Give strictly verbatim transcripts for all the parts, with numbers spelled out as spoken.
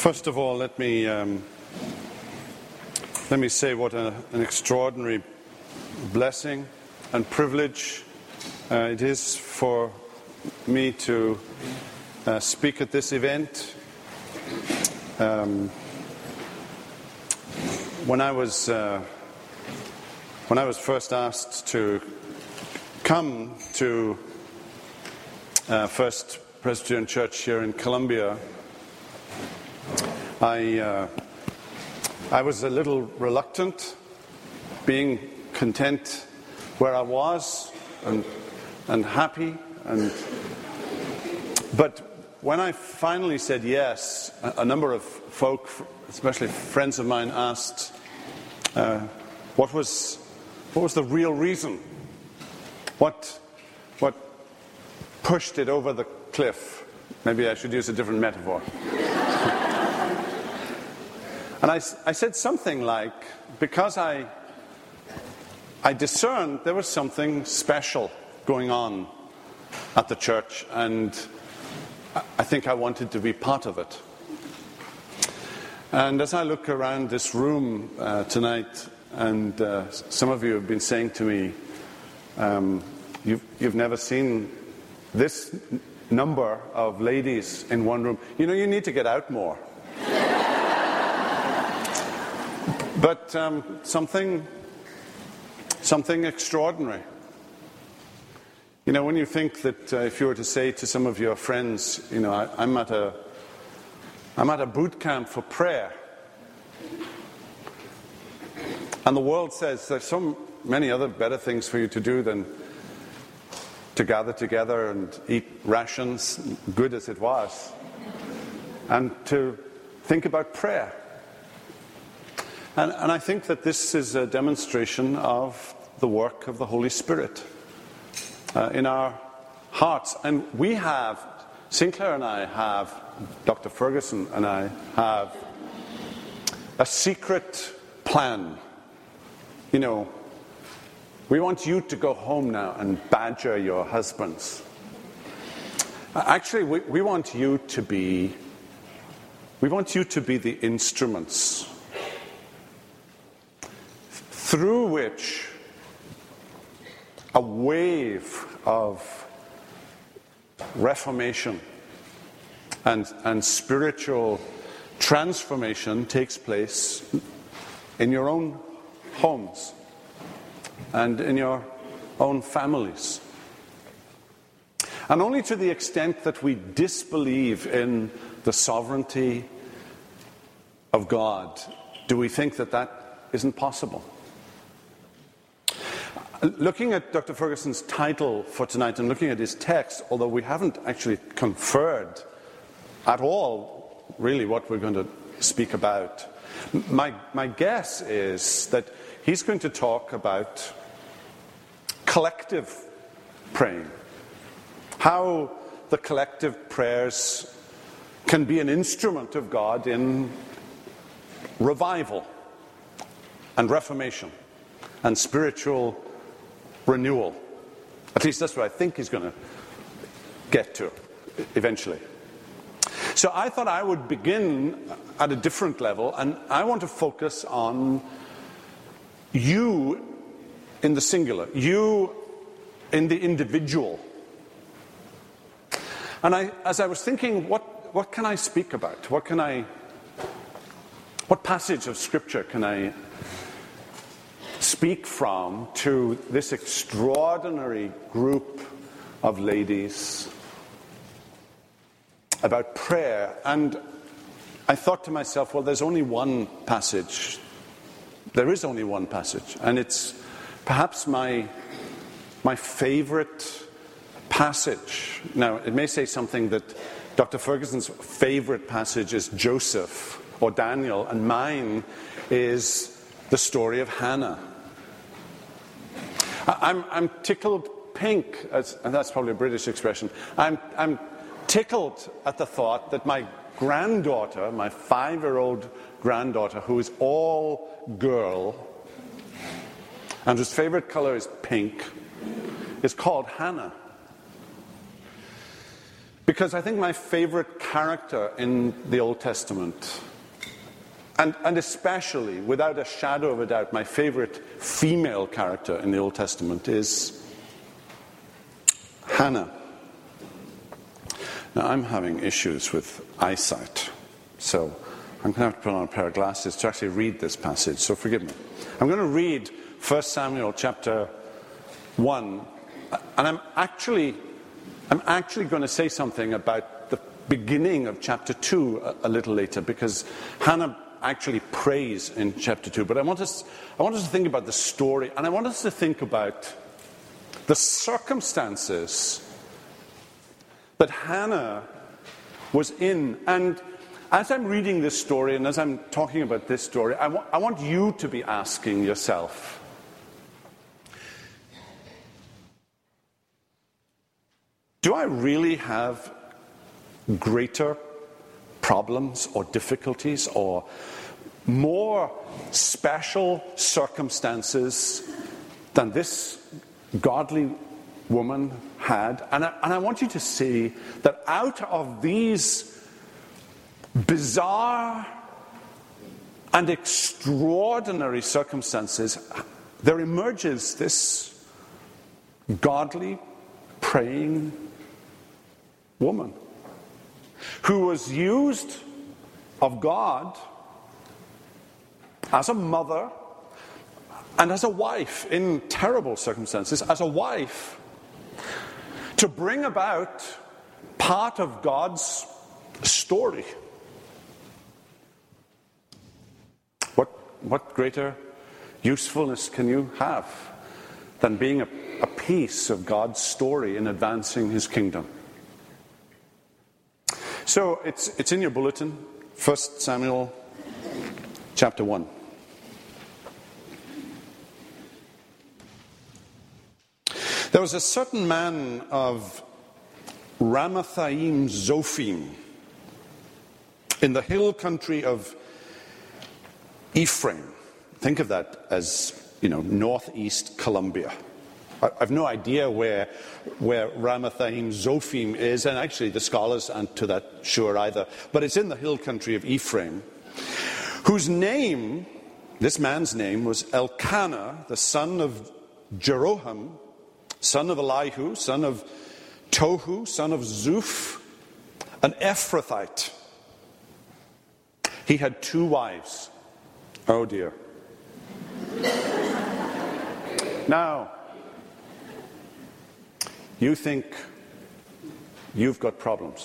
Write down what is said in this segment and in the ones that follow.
First of all, let me um, let me say what a, an extraordinary blessing and privilege uh, it is for me to uh, speak at this event. Um, when I was uh, when I was first asked to come to uh, First Presbyterian Church here in Columbia, I uh, I was a little reluctant, being content where I was and and happy, and but when I finally said yes, a, a number of folk, especially friends of mine, asked uh, what was what was the real reason, what what pushed it over the cliff. Maybe I should use a different metaphor. And I, I said something like, because I, I discerned there was something special going on at the church, and I think I wanted to be part of it. And as I look around this room uh, tonight, and uh, some of you have been saying to me, um, you've, you've never seen this number of ladies in one room. You know, you need to get out more. But um, something, something extraordinary. You know, when you think that uh, if you were to say to some of your friends, you know, I, I'm at a, I'm at a boot camp for prayer, and the world says there's so many other better things for you to do than to gather together and eat rations, good as it was, and to think about prayer. And, and I think that this is a demonstration of the work of the Holy Spirit uh, in our hearts. And we have, Sinclair and I have, Doctor Ferguson and I have a secret plan. You know, we want you to go home now and badger your husbands. Actually, we, we want you to be, we want you to be the instruments through which a wave of reformation and, and spiritual transformation takes place in your own homes and in your own families. And only to the extent that we disbelieve in the sovereignty of God do we think that that isn't possible. Looking at Doctor Ferguson's title for tonight and looking at his text, although we haven't actually conferred at all really what we're going to speak about, my, my guess is that he's going to talk about collective praying, how the collective prayers can be an instrument of God in revival and reformation and spiritual renewal. At least that's what I think he's going to get to eventually. So I thought I would begin at a different level, and I want to focus on you in the singular, you in the individual. And I, as I was thinking, what, what can I speak about? What can I, what passage of Scripture can I speak from to this extraordinary group of ladies about prayer? And I thought to myself, well, there's only one passage. There is only one passage, and it's perhaps my my favorite passage. Now, it may say something that Doctor Ferguson's favorite passage is Joseph or Daniel, and mine is the story of Hannah. I'm, I'm tickled pink, as, and that's probably a British expression. I'm, I'm tickled at the thought that my granddaughter, my five-year-old granddaughter, who is all girl, and whose favorite color is pink, is called Hannah. Because I think my favorite character in the Old Testament, and, and especially, without a shadow of a doubt, my favorite female character in the Old Testament is Hannah. Now, I'm having issues with eyesight, so I'm going to have to put on a pair of glasses to actually read this passage, so forgive me. I'm going to read First Samuel chapter one, and I'm actually, I'm actually going to say something about the beginning of chapter two a, a little later, because Hannah actually prays in chapter two. But I want us, I want us to think about the story, and I want us to think about the circumstances that Hannah was in. And as I'm reading this story, and as I'm talking about this story, I, wa- I want you to be asking yourself, do I really have greater problems or difficulties or more special circumstances than this godly woman had? And I, and I want you to see that out of these bizarre and extraordinary circumstances, there emerges this godly, praying woman who was used of God as a mother and as a wife in terrible circumstances, as a wife, to bring about part of God's story. What, what greater usefulness can you have than being a, a piece of God's story in advancing his kingdom? So it's, it's in your bulletin, First Samuel chapter one. There was a certain man of Ramathaim Zophim in the hill country of Ephraim. Think of that as, you know, northeast Colombia. I have no idea where where Ramathaim Zophim is, and actually the scholars aren't to that sure either. But it's in the hill country of Ephraim, whose name, this man's name, was Elkanah, the son of Jeroham, son of Elihu, son of Tohu, son of Zuph, an Ephrathite. He had two wives. Oh dear. Now, you think you've got problems.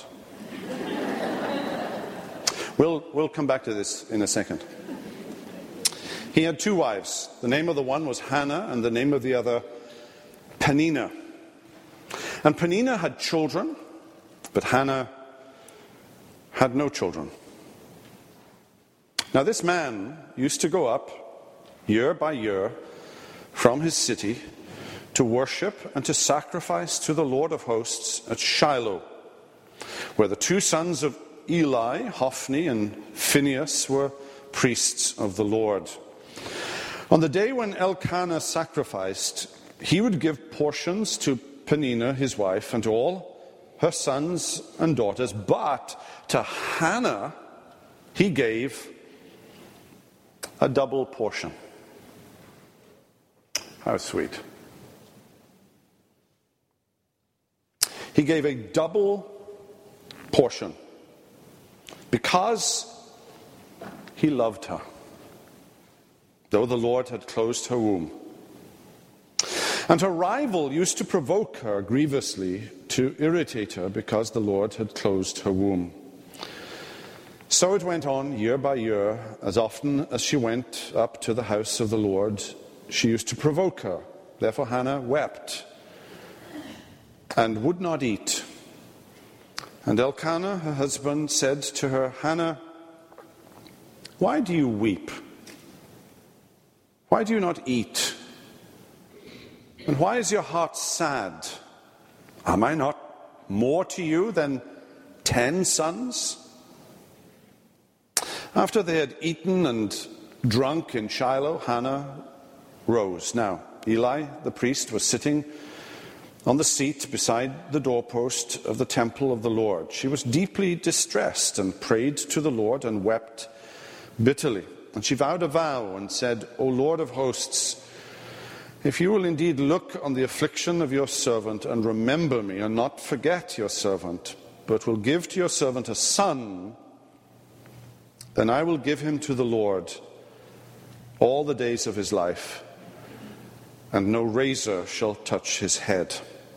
We'll, we'll come back to this in a second. He had two wives. The name of the one was Hannah, and the name of the other, Peninnah. And Peninnah had children, but Hannah had no children. Now this man used to go up year by year from his city to worship and to sacrifice to the Lord of hosts at Shiloh, where the two sons of Eli, Hophni and Phinehas, were priests of the Lord. On the day when Elkanah sacrificed, he would give portions to Peninnah, his wife, and to all her sons and daughters, but to Hannah he gave a double portion. How sweet. He gave a double portion because he loved her, though the Lord had closed her womb. And her rival used to provoke her grievously to irritate her because the Lord had closed her womb. So it went on year by year. As often as she went up to the house of the Lord, she used to provoke her. Therefore Hannah wept and would not eat. And Elkanah, her husband, said to her, Hannah, why do you weep? Why do you not eat? And why is your heart sad? Am I not more to you than ten sons? After they had eaten and drunk in Shiloh, Hannah rose. Now, Eli, the priest, was sitting on the seat beside the doorpost of the temple of the Lord. She was deeply distressed and prayed to the Lord and wept bitterly. And she vowed a vow and said, O Lord of hosts, if you will indeed look on the affliction of your servant and remember me and not forget your servant, but will give to your servant a son, then I will give him to the Lord all the days of his life, and no razor shall touch his head.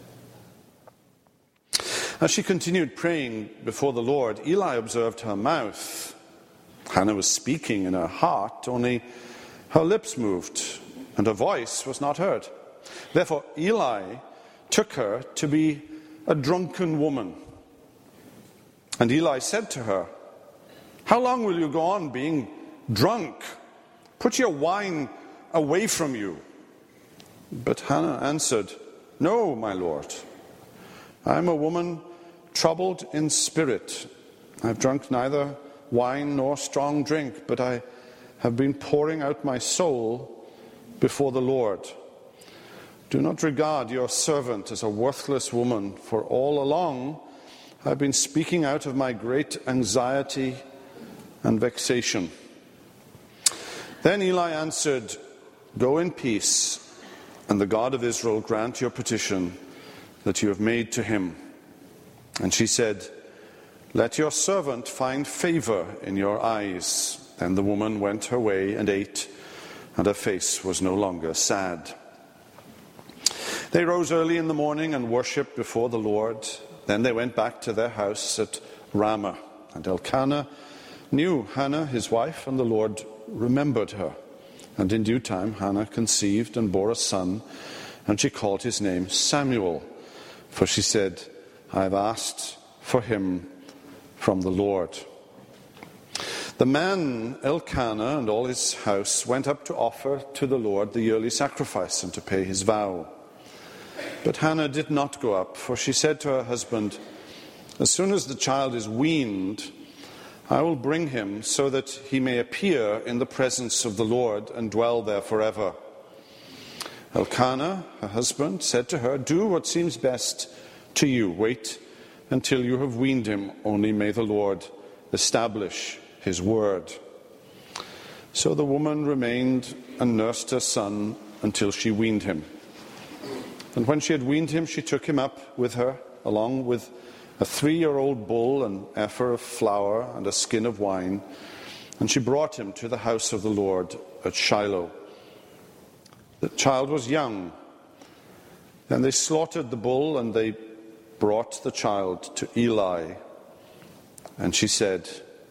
As she continued praying before the Lord, Eli observed her mouth. Hannah was speaking in her heart, only her lips moved, and her voice was not heard. Therefore Eli took her to be a drunken woman. And Eli said to her, how long will you go on being drunk? Put your wine away from you. But Hannah answered, no, my Lord. I am a woman troubled in spirit. I have drunk neither wine nor strong drink, but I have been pouring out my soul before the Lord. Do not regard your servant as a worthless woman, for all along I have been speaking out of my great anxiety and vexation. Then Eli answered, go in peace, and the God of Israel grant your petition that you have made to him. And she said, let your servant find favor in your eyes. Then the woman went her way and ate, and her face was no longer sad. They rose early in the morning and worshipped before the Lord. Then they went back to their house at Ramah. And Elkanah knew Hannah, his wife, and the Lord remembered her. And in due time Hannah conceived and bore a son, and she called his name Samuel, for she said, I have asked for him from the Lord. The man Elkanah and all his house went up to offer to the Lord the yearly sacrifice and to pay his vow. But Hannah did not go up, for she said to her husband, as soon as the child is weaned, I will bring him so that he may appear in the presence of the Lord and dwell there forever. Elkanah, her husband, said to her, do what seems best to you. Wait until you have weaned him, only may the Lord establish his word. So the woman remained and nursed her son until she weaned him. And when she had weaned him, she took him up with her, along with a three-year-old bull, an ephah of flour, and a skin of wine, and she brought him to the house of the Lord at Shiloh. The child was young. Then they slaughtered the bull, and they brought the child to Eli. And she said,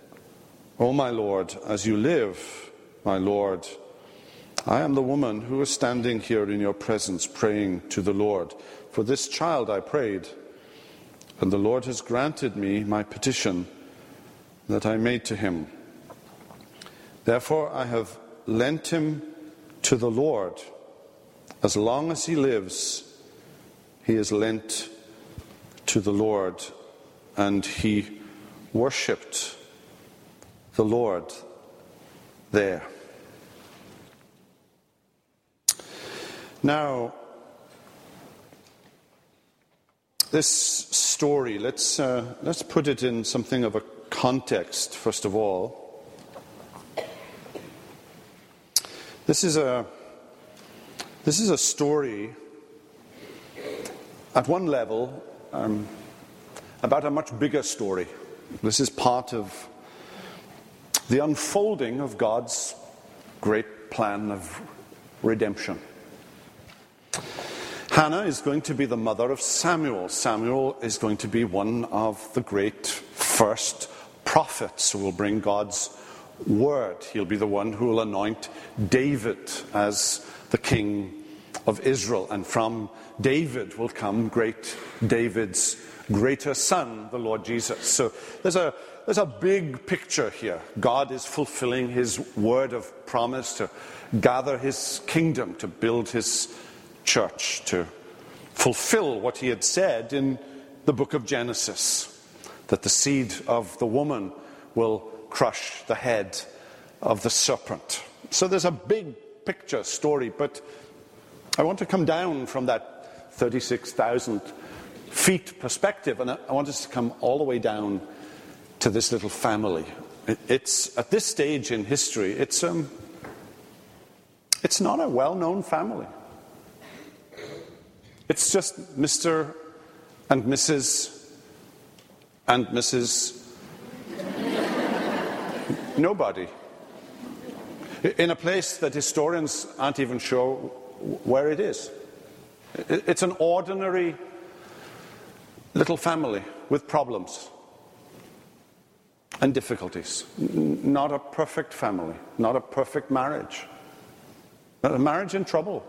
O my Lord, as you live, my Lord, I am the woman who is standing here in your presence praying to the Lord. For this child I prayed, and the Lord has granted me my petition that I made to him. Therefore I have lent him to the Lord. As long as he lives, he is lent to the Lord. And he worshipped the Lord there. Now, this story, let's uh, let's put it in something of a context, first of all. This is a this is a story at one level um, about a much bigger story. This is part of the unfolding of God's great plan of redemption. Hannah is going to be the mother of Samuel. Samuel is going to be one of the great first prophets who will bring God's word. He'll be the one who will anoint David as the king of Israel. And from David will come great David's greater son, the Lord Jesus. So there's a there's a big picture here. God is fulfilling his word of promise to gather his kingdom, to build his church, to fulfill what he had said in the book of Genesis, that the seed of the woman will crush the head of the serpent. So there's a big picture story, but I want to come down from that thirty-six thousand feet perspective, and I, I want us to come all the way down to this little family. It, it's at this stage in history, it's um, it's not a well-known family. It's just Mister and Missus and Missus Nobody. In a place that historians aren't even sure where it is. It's an ordinary little family with problems and difficulties. Not a perfect family, not a perfect marriage. Not a marriage in trouble.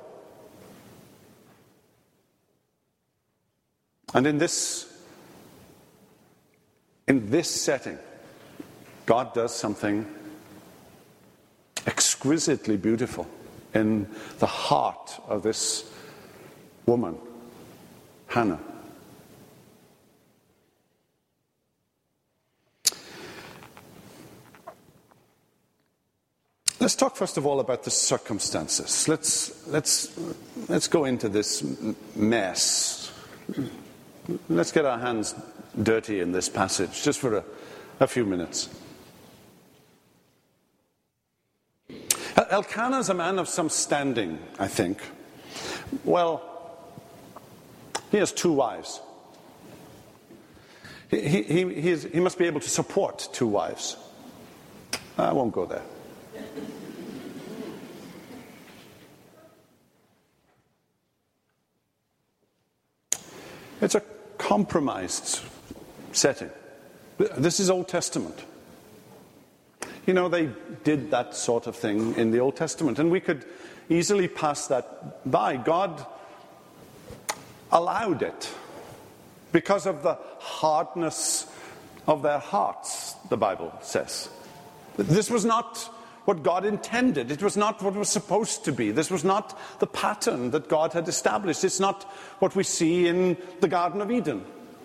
And in this, in this setting, God does something exquisitely beautiful in the heart of this woman, Hannah. Let's talk first of all about the circumstances. Let's let's let's go into this mess. Let's get our hands dirty in this passage, just for a, a few minutes. Elkanah is a man of some standing, I think. Well, he has two wives. He, he, he, is, he must be able to support two wives. I won't go there. It's a compromised setting. This is Old Testament. You know, they did that sort of thing in the Old Testament, and we could easily pass that by. God allowed it because of the hardness of their hearts, the Bible says. This was not what God intended. It was not what was supposed to be. This was not the pattern that God had established. It's not what we see in the Garden of Eden.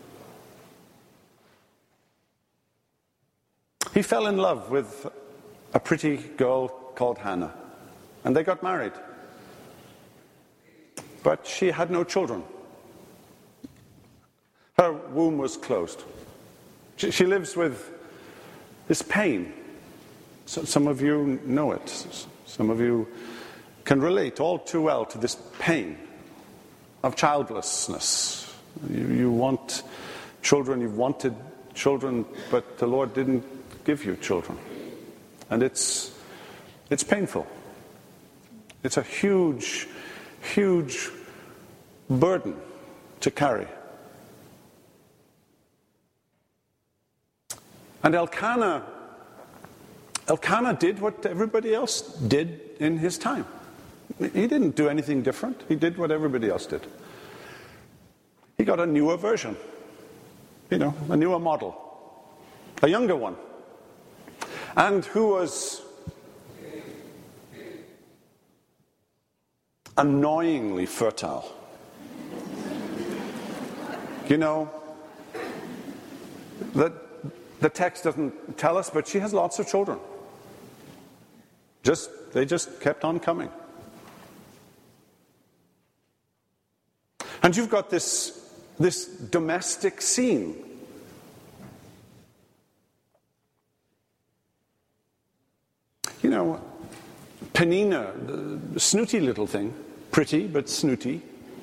He fell in love with a pretty girl called Hannah, and they got married. But she had no children. Her womb was closed. She, she lives with this pain. So, some of you know it. Some of you can relate all too well to this pain of childlessness. You, you want children, you've wanted children, but the Lord didn't give you children. And it's it's painful. It's a huge, huge burden to carry. And Elkanah, Elkanah did what everybody else did in his time. He didn't do anything different. He did what everybody else did. He got a newer version, you know, a newer model, a younger one. And who was annoyingly fertile. You know, the, the text doesn't tell us, but she has lots of children. Just, they just kept on coming. And you've got this, this domestic scene. You know, Penina, the snooty little thing, pretty but snooty.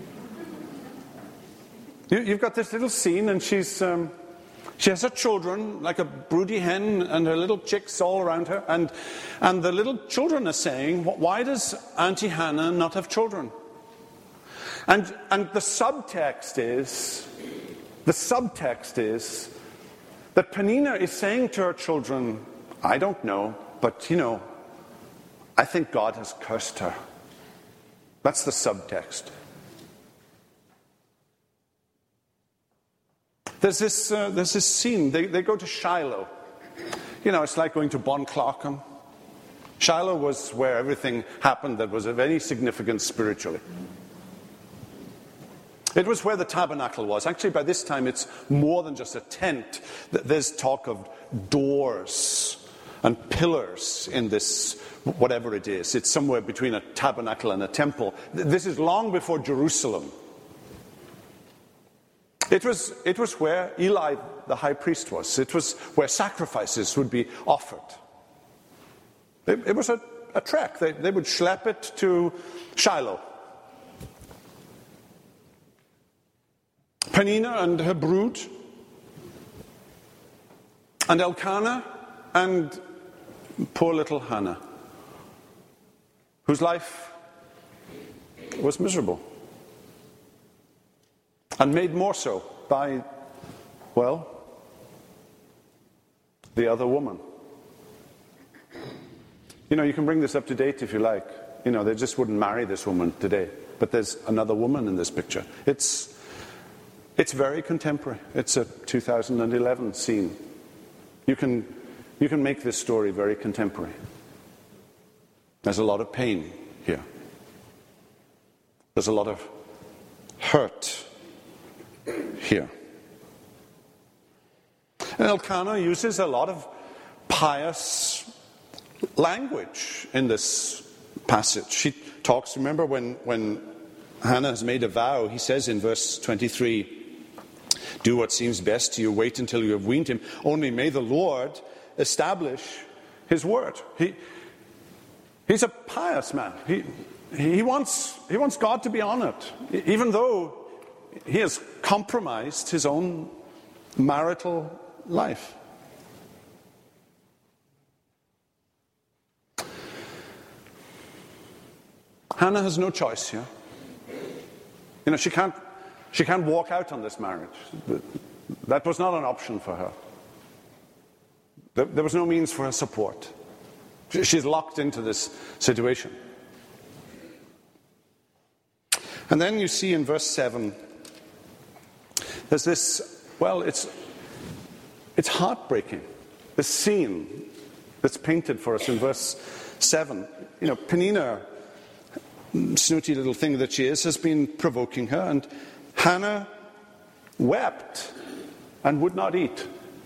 You, you've got this little scene, and she's um, she has her children like a broody hen, and her little chicks all around her, and and the little children are saying, "Why does Auntie Hannah not have children?" And and the subtext is, the subtext is that Penina is saying to her children, "I don't know, but you know, I think God has cursed her." That's the subtext. There's this, uh, there's this scene. They, they go to Shiloh. You know, it's like going to Bon Clarkham. Shiloh was where everything happened that was of any significance spiritually. It was where the tabernacle was. Actually, by this time, it's more than just a tent. There's talk of doors and pillars in this, whatever it is. It's somewhere between a tabernacle and a temple. This is long before Jerusalem. It was, it was where Eli, the high priest, was. It was where sacrifices would be offered. It, it was a, a trek. They, they would schlep it to Shiloh. Peninnah and her brood, and Elkanah and poor little Hannah, whose life was miserable. And made more so by, well, the other woman. You know, you can bring this up to date if you like. You know, they just wouldn't marry this woman today. But there's another woman in this picture. It's, it's very contemporary. It's a two thousand eleven scene. You can, you can make this story very contemporary. There's a lot of pain here. There's a lot of hurt here. And Elkanah uses a lot of pious language in this passage. She talks, remember when, when Hannah has made a vow, he says in verse twenty-three, do what seems best to you, wait until you have weaned him. Only may the Lord establish his word. He, he's a pious man. He, he, wants, he wants God to be honored, even though he has compromised his own marital life. Hannah has no choice here. You know, she can't, she can't walk out on this marriage. That was not an option for her. There, there was no means for her support. She's locked into this situation. And then you see in verse seven, there's this, well, it's it's heartbreaking. The scene that's painted for us in verse seven. You know, Peninnah, snooty little thing that she is, has been provoking her, and Hannah wept and would not eat.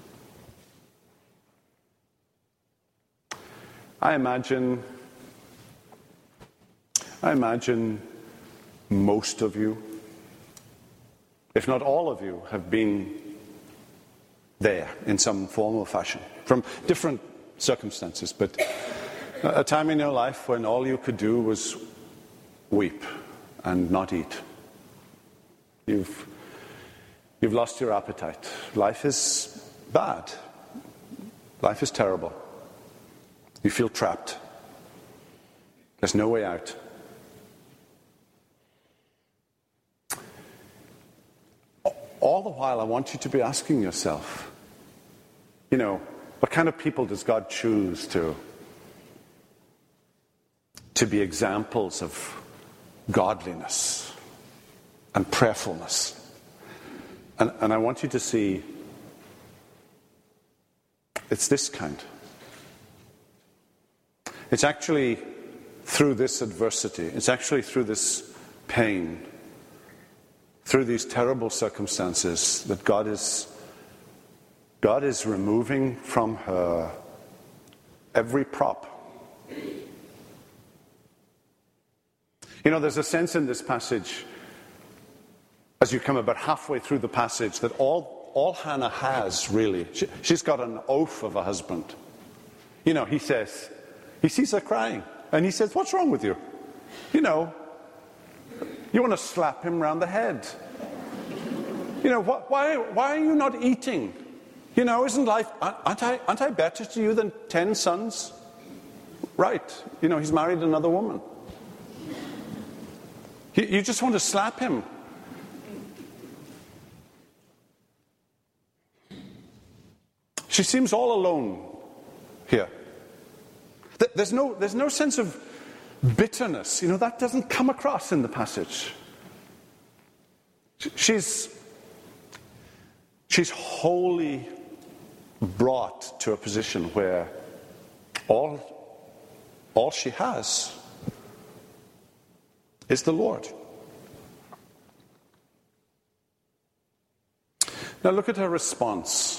I imagine, I imagine most of you, if not all of you, have been there in some form or fashion, from different circumstances, but a time in your life when all you could do was weep and not eat. You've, you've lost your appetite. Life is bad. Life is terrible. You feel trapped. There's no way out. All the while, I want you to be asking yourself, you know, what kind of people does God choose to, to be examples of godliness and prayerfulness? And, and I want you to see it's this kind. It's actually through this adversity, it's actually through this pain, through these terrible circumstances that God is God is removing from her every prop. You know, there's a sense in this passage, as you come about halfway through the passage, that all, all Hannah has, really, she, she's got an oaf of a husband. You know, he says, he sees her crying, and he says, what's wrong with you? You know, you want to slap him round the head. You know, wh- why, why are you not eating? You know, isn't life, aren't I, aren't I better to you than ten sons? Right, you know, he's married another woman. You, you just want to slap him. She seems all alone here. There's no, there's no sense of bitterness. You know, that doesn't come across in the passage. She's, she's wholly brought to a position where all, all she has is the Lord. Now look at her response.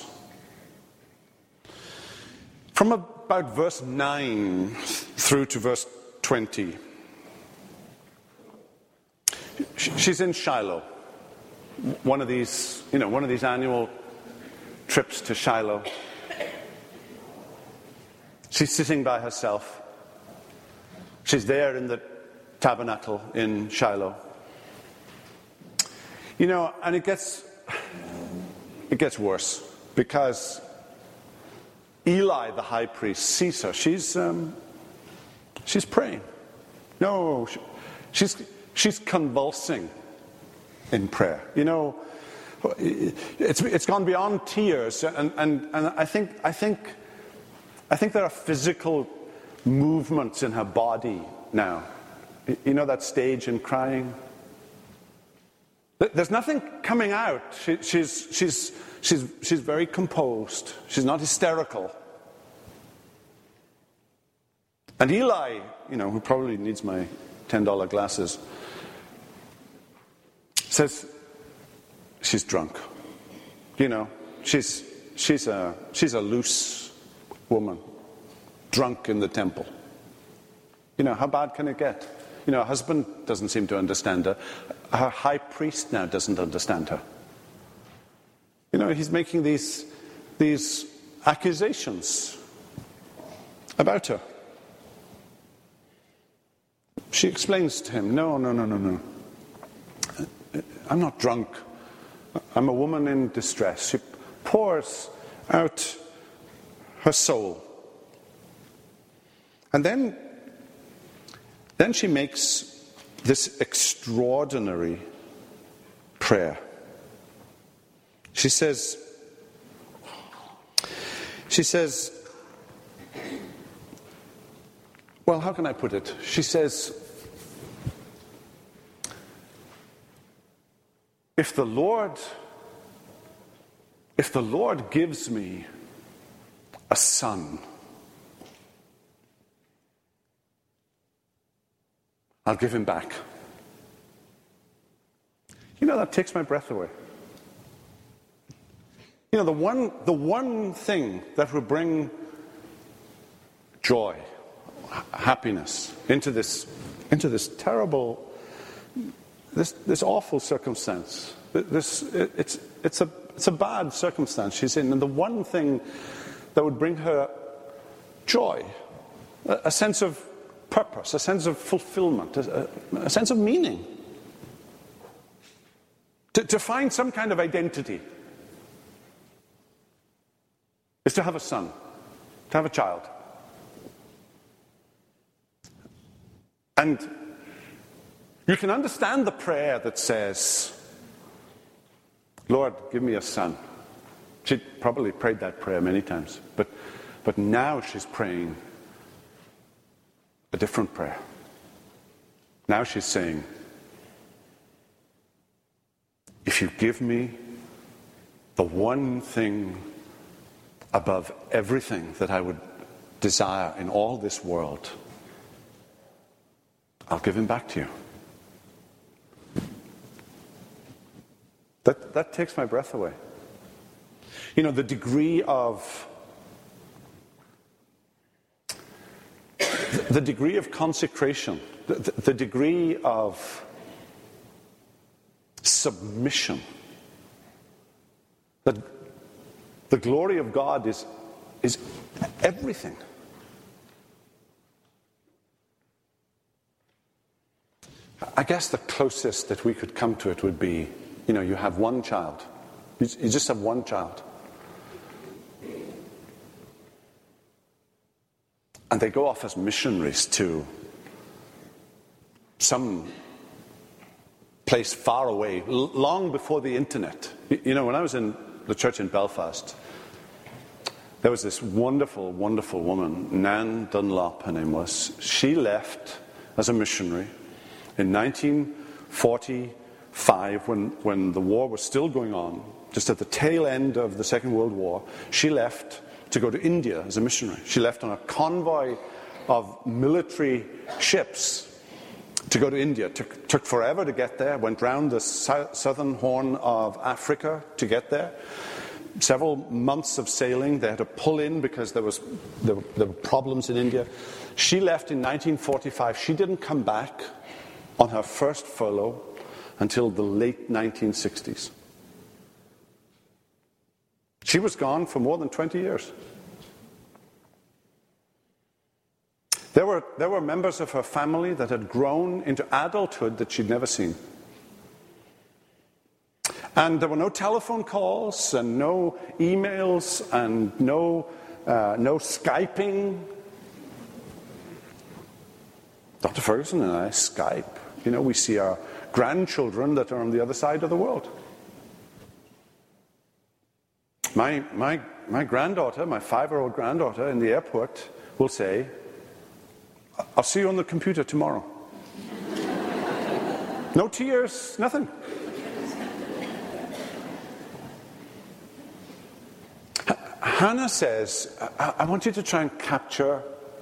From about verse nine through to verse twenty. She's in Shiloh, one of these you know, one of these annual trips to Shiloh. She's sitting by herself. She's there in the tabernacle in Shiloh. You know, and it gets it gets worse, because Eli, the high priest, sees her. She's um, she's praying. No, she, she's she's convulsing in prayer. You know, it's it's gone beyond tears, and and, and I think I think I think there are physical movements in her body now. You know that stage in crying? There's nothing coming out. She, she's, she's, she's, she's very composed. She's not hysterical. And Eli, you know, who probably needs my ten dollar glasses, says she's drunk. You know, she's, she's, a, she's a loose woman, drunk in the temple. You know, how bad can it get? You know, her husband doesn't seem to understand her. Her high priest now doesn't understand her. You know, he's making these, these accusations about her. She explains to him, no, no, no, no, no. I'm not drunk. I'm a woman in distress. She pours out her soul. And then Then she makes this extraordinary prayer. She says, she says, well, how can I put it? She says, if the Lord, if the Lord gives me a son, I'll give him back. You know, that takes my breath away. You know, the one, the one thing that will bring joy, happiness into this, into this terrible, this, this awful circumstance. This, it's, it's a, it's a bad circumstance she's in, and the one thing that would bring her joy, a, a sense of purpose, a sense of fulfillment, a, a sense of meaning. To, to find some kind of identity is to have a son, to have a child. And you can understand the prayer that says, Lord, give me a son. She probably prayed that prayer many times, but, but now she's praying a different prayer. Now she's saying, if you give me the one thing above everything that I would desire in all this world, I'll give him back to you. That, that takes my breath away. You know, the degree of the degree of consecration, the, the degree of submission, that the glory of God is, is everything. I guess the closest that we could come to it would be, you know, you have one child. You, you just have one child. And they go off as missionaries to some place far away, l- long before the internet. You, you know, when I was in the church in Belfast, there was this wonderful, wonderful woman, Nan Dunlop, her name was. She left as a missionary in nineteen forty-five, when, when the war was still going on, just at the tail end of the Second World War. She left to go to India as a missionary. She left on a convoy of military ships to go to India. Took, took forever to get there, went round the sou- southern horn of Africa to get there. Several months of sailing. They had to pull in because there was there, were- there were problems in India. She left in nineteen forty-five. She didn't come back on her first furlough until the late nineteen sixties. She was gone for more than twenty years. There were, there were members of her family that had grown into adulthood that she'd never seen. And there were no telephone calls and no emails and no, uh, no Skyping. Doctor Ferguson and I Skype. You know, we see our grandchildren that are on the other side of the world. My, my, my granddaughter, my five-year-old granddaughter in the airport will say, "I'll see you on the computer tomorrow." No tears, nothing. H- Hannah says, I-, I want you to try and capture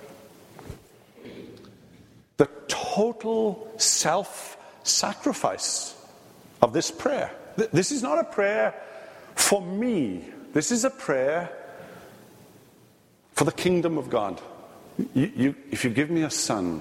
the total self-sacrifice of this prayer. Th- this is not a prayer for me. This is a prayer for the kingdom of God. You, you, if you give me a son,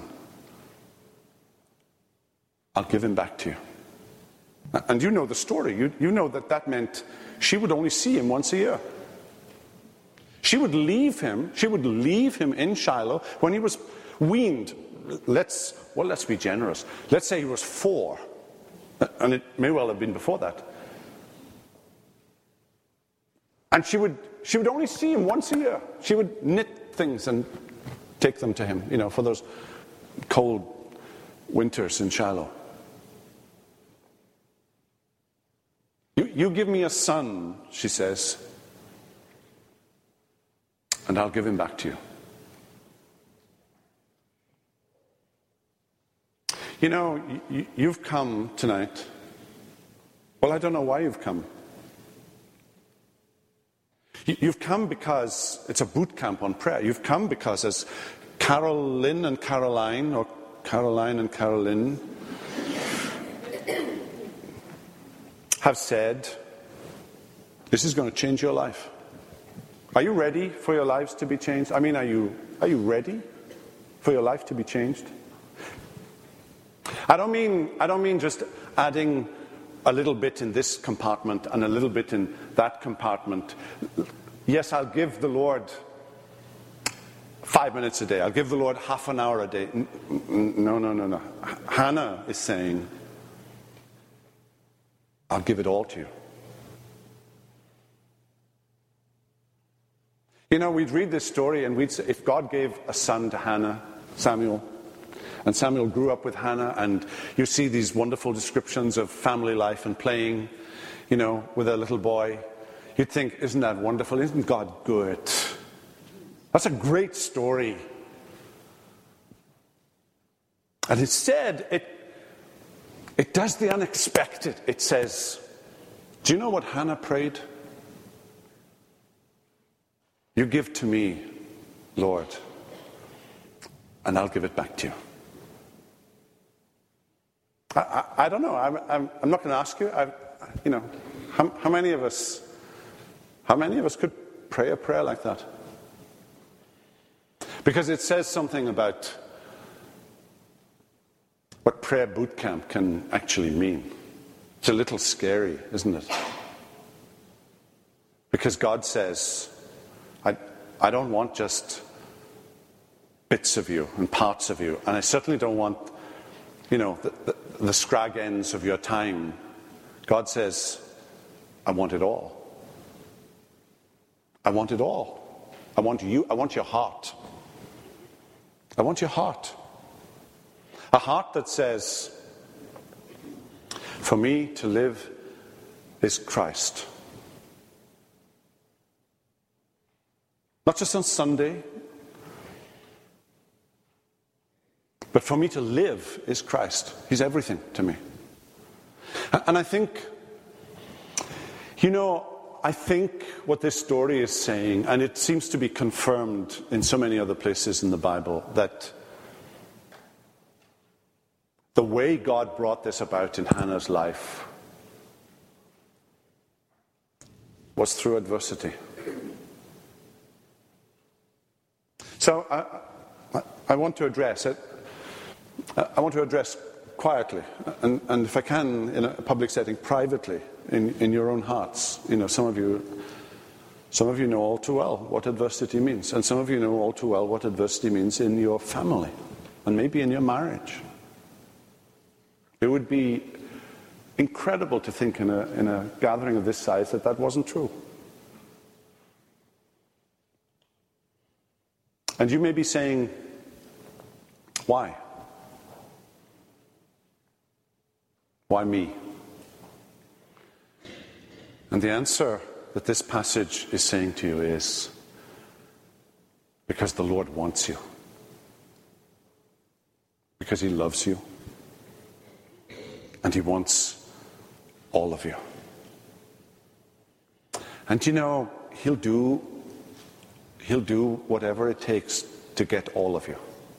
I'll give him back to you. And you know the story. You, you know that that meant she would only see him once a year. She would leave him. She would leave him in Shiloh when he was weaned. Let's well, let's be generous. Let's say he was four, and it may well have been before that. And she would she would only see him once a year. She would knit things and take them to him, you know, for those cold winters in Shiloh. You, you give me a son, she says, and I'll give him back to you. You know, you, you've come tonight. Well, I don't know why you've come. You've come because it's a boot camp on prayer. You've come because, as Carolyn and Caroline, or Caroline and Caroline, have said, this is going to change your life. Are you ready for your lives to be changed? I mean, are you, are you ready for your life to be changed? I don't mean, I don't mean just adding a little bit in this compartment and a little bit in that compartment. Yes, I'll give the Lord five minutes a day. I'll give the Lord half an hour a day. No, no, no, no. Hannah is saying, I'll give it all to you. You know, we'd read this story and we'd say, if God gave a son to Hannah, Samuel, and Samuel grew up with Hannah, and you see these wonderful descriptions of family life and playing, you know, with a little boy. You'd think, isn't that wonderful? Isn't God good? That's a great story. And instead, it, it does the unexpected. It says, do you know what Hannah prayed? You give to me, Lord, and I'll give it back to you. I, I, I don't know. I'm, I'm, I'm not going to ask you. I, you know, how, how many of us, how many of us could pray a prayer like that? Because it says something about what prayer boot camp can actually mean. It's a little scary, isn't it? Because God says, I, I don't want just bits of you and parts of you, and I certainly don't want, you know, the, the, the scrag ends of your time. God says, I want it all. I want it all. I want you. I want your heart. I want your heart. A heart that says, for me to live is Christ. Not just on Sunday, but for me to live is Christ. He's everything to me. And I think, you know, I think what this story is saying, and it seems to be confirmed in so many other places in the Bible, that the way God brought this about in Hannah's life was through adversity. So I, I, I want to address it. I want to address quietly, and, and if I can, in a public setting, privately, in, in your own hearts. You know, some of you Some of you know all too well what adversity means. And some of you know all too well what adversity means in your family and maybe in your marriage. It would be incredible to think in a, in a gathering of this size that that wasn't true. And you may be saying, why? Why me? And the answer that this passage is saying to you is, because the Lord wants you. Because he loves you. And he wants all of you. And you know, he'll do, he'll do whatever it takes to get all of you.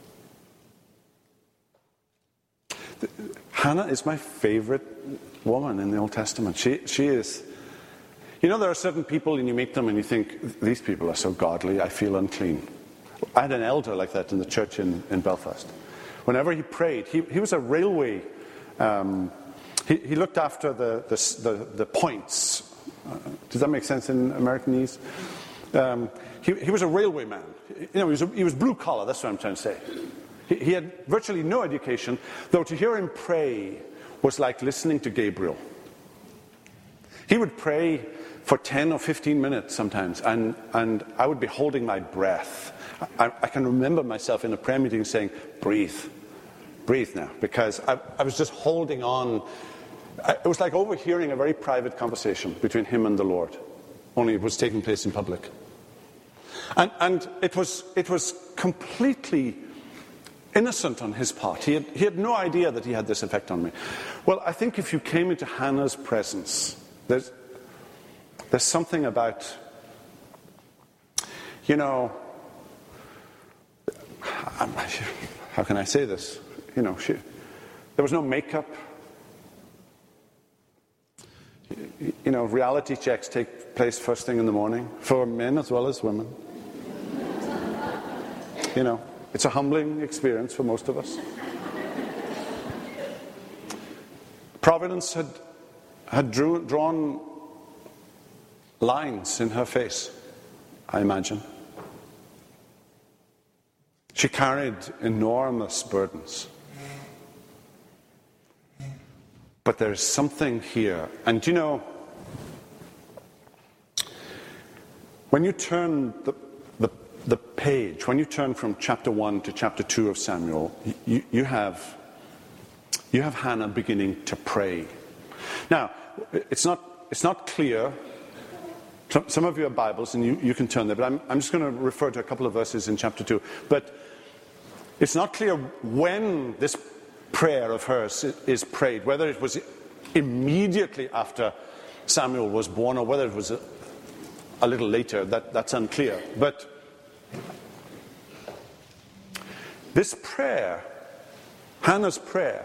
Hannah is my favorite woman in the Old Testament. She, she is... You know, there are certain people and you meet them and you think, these people are so godly, I feel unclean. I had an elder like that in the church in, in Belfast. Whenever he prayed, he, he was a railway... Um, he, he looked after the, the, the, the points. Uh, does that make sense in Americanese? Um, he, he was a railway man. You know, he was, a, he was blue collar, that's what I'm trying to say. He, he had virtually no education, though to hear him pray was like listening to Gabriel. He would pray for ten or fifteen minutes sometimes, and, and I would be holding my breath. I, I can remember myself in a prayer meeting saying, breathe, breathe now, because I, I was just holding on. I, it was like overhearing a very private conversation between him and the Lord, only it was taking place in public. And, and it was, it was completely innocent on his part. He had, he had no idea that he had this effect on me. Well, I think if you came into Hannah's presence, there's, there's something about, you know, how can I say this? You know, she, there was no makeup. You know, reality checks take place first thing in the morning, for men as well as women. You know, it's a humbling experience for most of us. Providence had, had drew, drawn lines in her face, I imagine. She carried enormous burdens. But there's something here. And you know, when you turn the, the, the page, when you turn from chapter one to chapter two of Samuel, you, you, have, you have Hannah beginning to pray. Now, it's not, it's not clear. Some, some of you have Bibles and you, you can turn there, but I'm, I'm just going to refer to a couple of verses in chapter two. But it's not clear when this prayer of hers is prayed, whether it was immediately after Samuel was born or whether it was a, a little later. That, that's unclear. But this prayer, Hannah's prayer,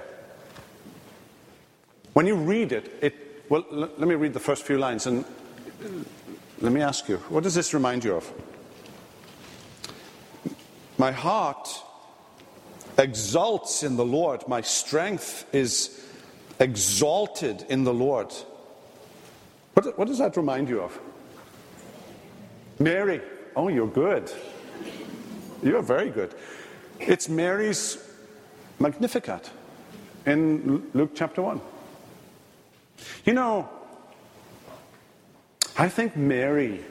when you read it, it well, l- let me read the first few lines and let me ask you, what does this remind you of? My heart exalts in the Lord. My strength is exalted in the Lord. What, what does that remind you of? Mary. Oh, you're good. You're very good. It's Mary's Magnificat in Luke chapter one. You know, I think Mary,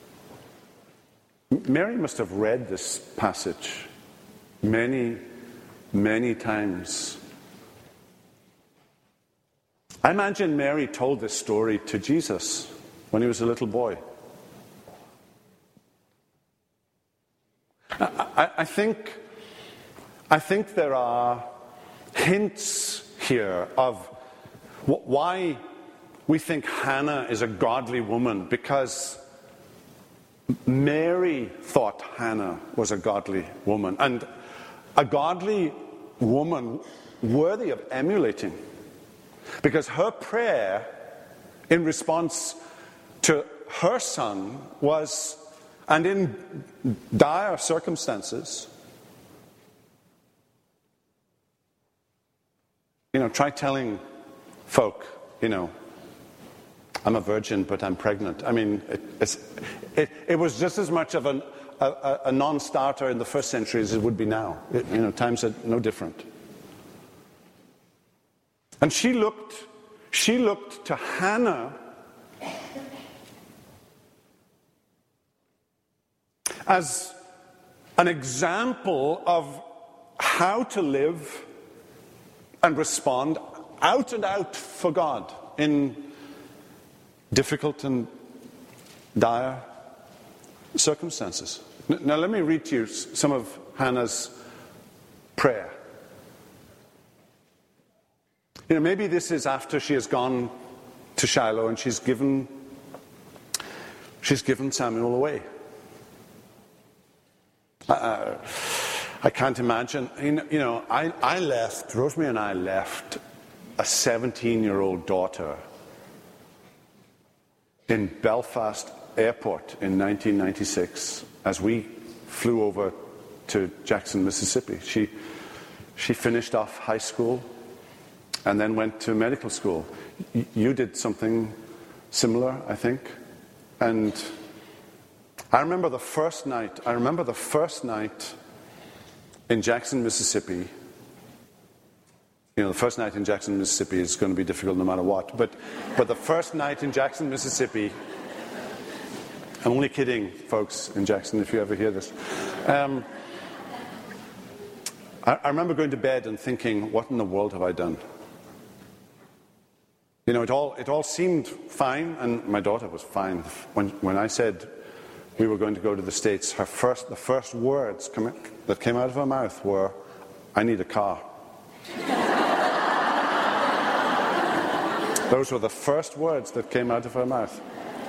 Mary must have read this passage many Many times. I imagine Mary told this story to Jesus when he was a little boy. I, I, I think, I think there are hints here of wh- why we think Hannah is a godly woman, because Mary thought Hannah was a godly woman. And a godly woman worthy of emulating, because her prayer in response to her son was, and in dire circumstances, you know, try telling folk, you know, I'm a virgin, but I'm pregnant. I mean, it, it's, it, it was just as much of an, a, a non-starter in the first century as it would be now. It, you know, times are no different. And she looked, she looked to Hannah as an example of how to live and respond out and out for God in difficult and dire circumstances. Now let me read to you some of Hannah's prayer. You know, maybe this is after she has gone to Shiloh and she's given she's given Samuel away. Uh, I can't imagine. You know, I, I left, Rosemary and I left a seventeen-year-old daughter in Belfast Airport in nineteen ninety-six as we flew over to Jackson, Mississippi. She, she finished off high school and then went to medical school. Y- you did something similar, I think. And I remember the first night, I remember the first night in Jackson, Mississippi. You know, the first night in Jackson, Mississippi is going to be difficult no matter what. But, but the first night in Jackson, Mississippi, I'm only kidding, folks in Jackson, if you ever hear this. Um, I, I remember going to bed and thinking, what in the world have I done? You know, it all, it all seemed fine, and my daughter was fine. When, when I said we were going to go to the States, her first, the first words come, that came out of her mouth were, I need a car. Those were the first words that came out of her mouth.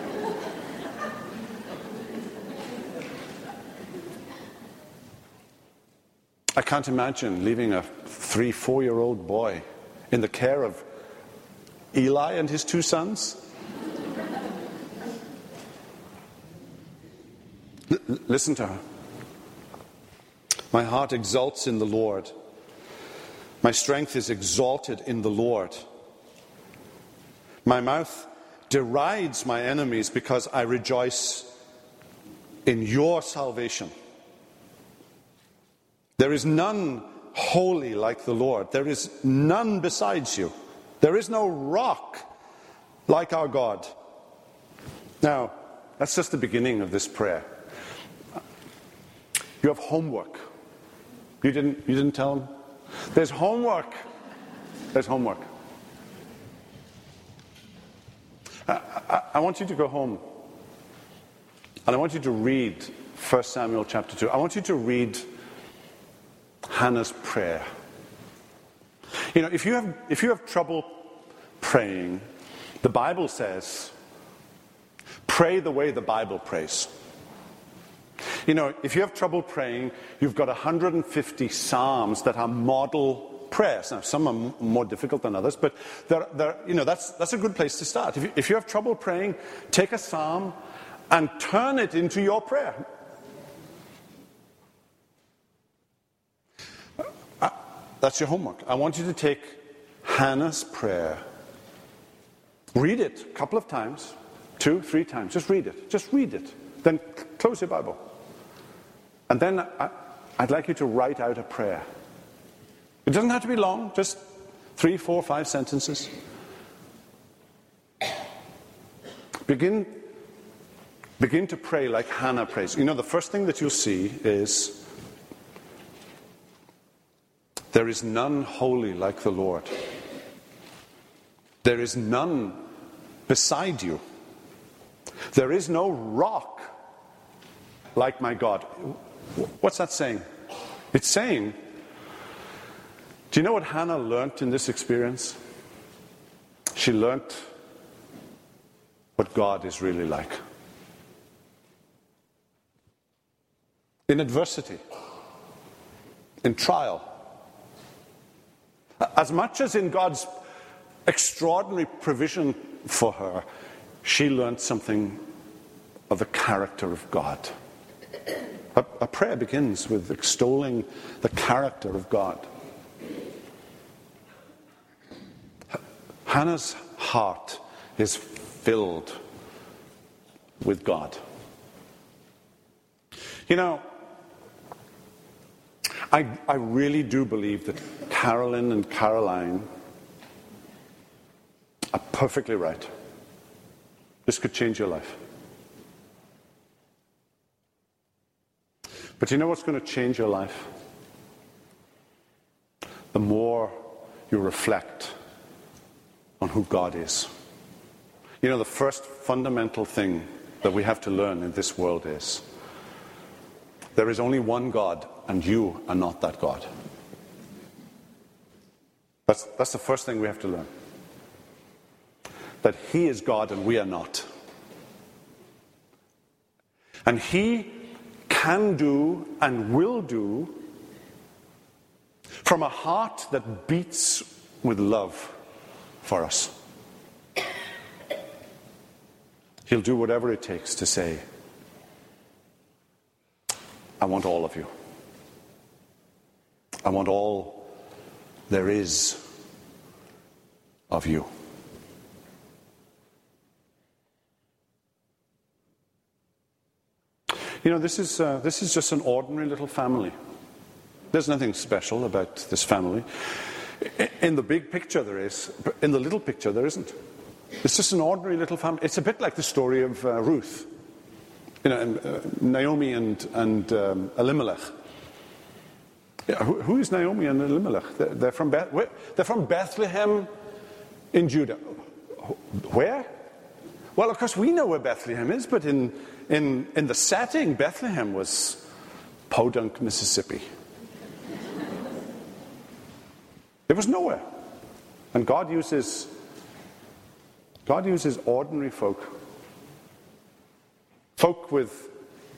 I can't imagine leaving a three, four-year-old boy in the care of Eli and his two sons. L- listen to her. My heart exults in the Lord. My strength is exalted in the Lord. My mouth derides my enemies because I rejoice in your salvation. There is none holy like the Lord. There is none besides you. There is no rock like our God. Now, that's just the beginning of this prayer. You have homework. You didn't, you didn't tell them? There's homework. There's homework. I, I, I want you to go home. And I want you to read First Samuel chapter two. I want you to read Hannah's prayer. You know, if you have if you have trouble praying, the Bible says, pray the way the Bible prays. You know, if you have trouble praying, you've got one hundred fifty psalms that are model prayers. Now, some are m- more difficult than others, but they're, they're, you know, that's that's a good place to start. If you, if you have trouble praying, take a psalm and turn it into your prayer. Uh, that's your homework. I want you to take Hannah's prayer, read it a couple of times, two, three times. Just read it. Just read it. Then close your Bible. And then I, I'd like you to write out a prayer. It doesn't have to be long, just three, four, five sentences. Begin, begin to pray like Hannah prays. You know, the first thing that you'll see is, there is none holy like the Lord. There is none beside you. There is no rock like my God. What's that saying? It's saying, do you know what Hannah learned in this experience? She learned what God is really like. In adversity, in trial, as much as in God's extraordinary provision for her, she learned something of the character of God. A, a prayer begins with extolling the character of God. Hannah's heart is filled with God. You know, I, I really do believe that Carolyn and Caroline are perfectly right. This could change your life. But you know what's going to change your life? The more you reflect on who God is. You know, the first fundamental thing that we have to learn in this world is there is only one God, and you are not that God. That's, that's the first thing we have to learn. That He is God and we are not. And He can do and will do from a heart that beats with love for us. He'll do whatever it takes to say, I want all of you. I want all there is of you. You know, this is uh, this is just an ordinary little family. There's nothing special about this family. In the big picture there is, but in the little picture there isn't. It's just an ordinary little family. It's a bit like the story of uh, Ruth. You know, and, uh, Naomi and, and um, Elimelech. Yeah, who, who is Naomi and Elimelech? They're, they're, from Beth, where, they're from Bethlehem in Judah. Where? Well, of course, we know where Bethlehem is, but in, in, in the setting, Bethlehem was Podunk, Mississippi. It was nowhere. And God uses, God uses ordinary folk. Folk with,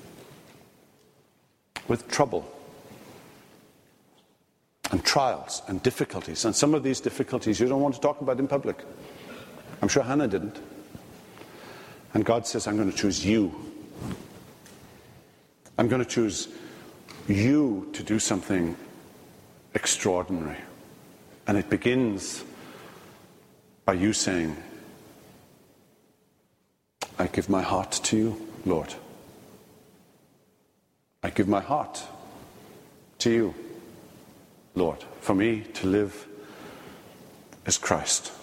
with trouble and trials and difficulties. And some of these difficulties you don't want to talk about in public. I'm sure Hannah didn't. And God says, I'm going to choose you. I'm going to choose you to do something extraordinary. And it begins by you saying, I give my heart to you, Lord. I give my heart to you, Lord. For me to live is Christ.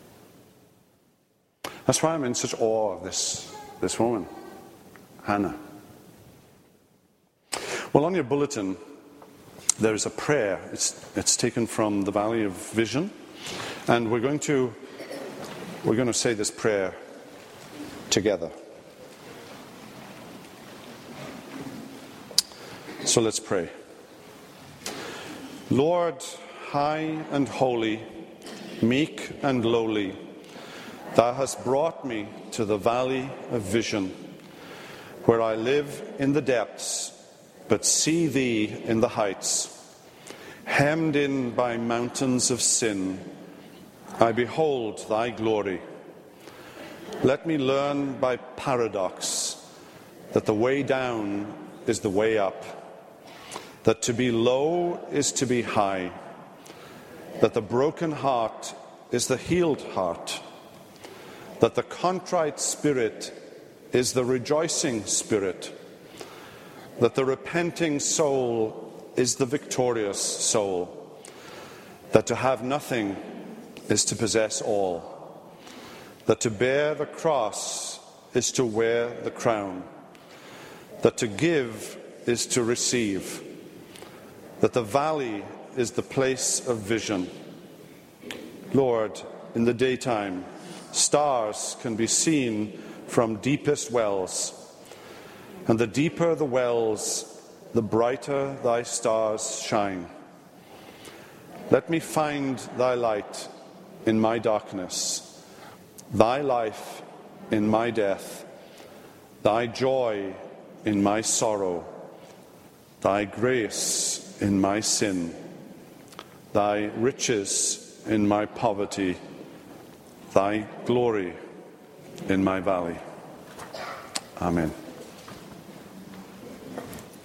That's why I'm in such awe of this, this woman, Hannah. Well, on your bulletin, there is a prayer. It's, it's taken from the Valley of Vision. And we're going to, we're going to say this prayer together. So let's pray. Lord, high and holy, meek and lowly, Thou hast brought me to the valley of vision, where I live in the depths, but see Thee in the heights. Hemmed in by mountains of sin, I behold Thy glory. Let me learn by paradox that the way down is the way up, that to be low is to be high, that the broken heart is the healed heart, that the contrite spirit is the rejoicing spirit, that the repenting soul is the victorious soul, that to have nothing is to possess all, that to bear the cross is to wear the crown, that to give is to receive, that the valley is the place of vision. Lord, in the daytime, stars can be seen from deepest wells, and the deeper the wells, the brighter Thy stars shine. Let me find Thy light in my darkness, Thy life in my death, Thy joy in my sorrow, Thy grace in my sin, Thy riches in my poverty, Thy glory in my valley. Amen.